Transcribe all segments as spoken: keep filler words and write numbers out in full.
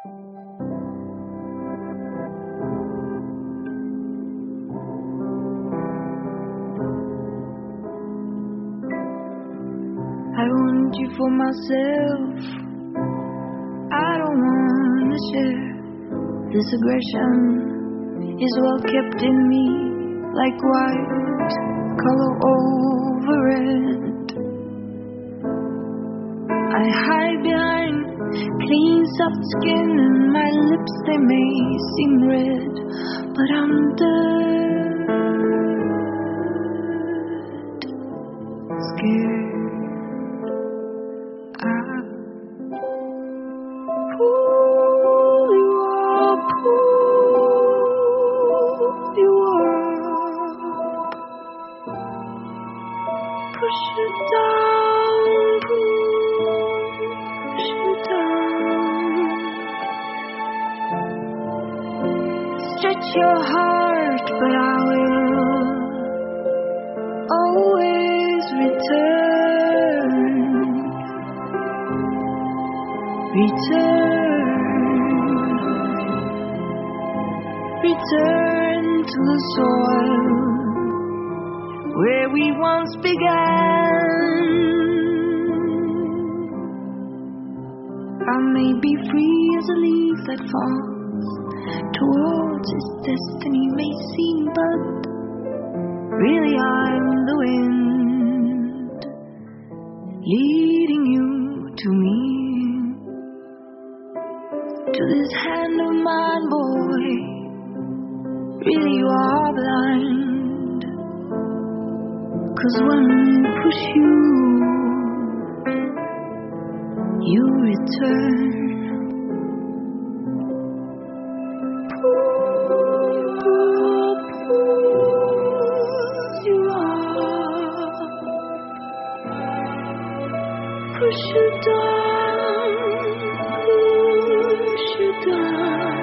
I want you for myself. I don't wanna share. This aggression is well kept in me, like white color over red. I hide behind clean soft skin, and my lips, they may seem red, but I'm dead, scared. Push it down, push it down. Stretch your heart, but I will always return, return, return to the soil where we once began. I may be free as a leaf that falls towards its destiny may seem, but really I'm the wind leading you to me, to this hand of mine, boy. Really you are blind, 'cause when we push you, you return. Pull, pull, pull you up, push you down, push you down.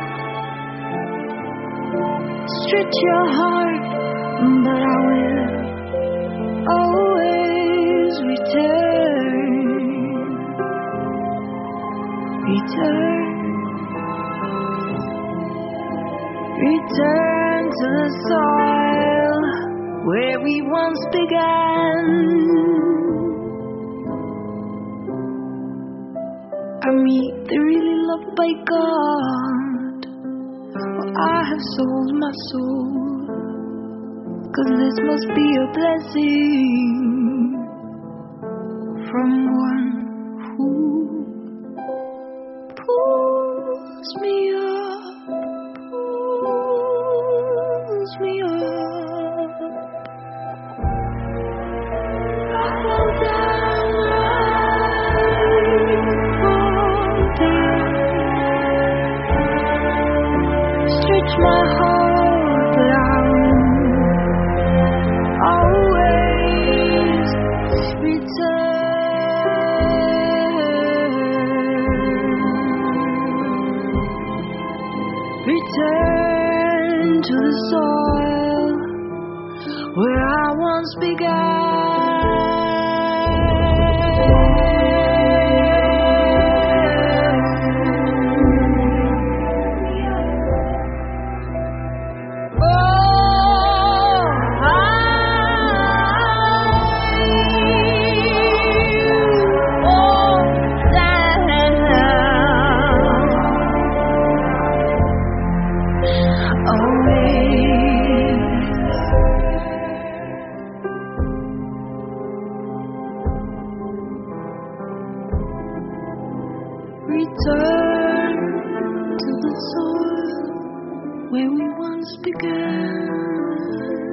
Stretch your heart, but I will always return, return, return to the soil where we once began. I meet the really loved by God, well, I have sold my soul, 'cause this must be a blessing from one who pulls me up, pulls me up. I fall down, I fall down. Stretch my heart, but I always return, return to the soil where I once began. Return to the soil where we once began.